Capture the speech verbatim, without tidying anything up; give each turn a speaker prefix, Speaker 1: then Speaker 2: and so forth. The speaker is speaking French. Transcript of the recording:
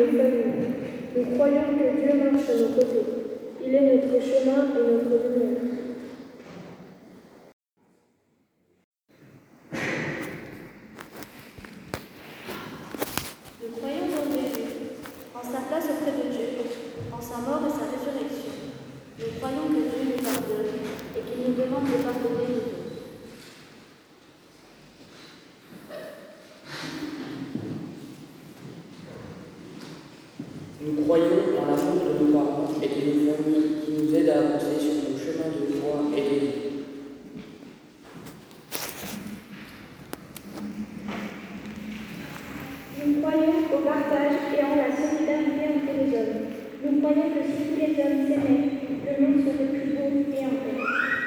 Speaker 1: nos familles. Nous croyons que Dieu marche à nos côtés. Il est notre chemin et notre lumière.
Speaker 2: Nous croyons en Jésus, en sa place auprès de Dieu, en sa mort et sa résurrection. Nous croyons que Dieu nous pardonne et qu'il nous demande de pardonner les autres.
Speaker 3: Nous croyons en l'amour de nos parents et de nos familles qui nous aident à avancer sur nos chemins de foi et de vie.
Speaker 4: Nous croyons au partage et en la solidarité entre les hommes. Nous croyons que si tous les hommes s'aimaient, le monde serait plus beau et en paix.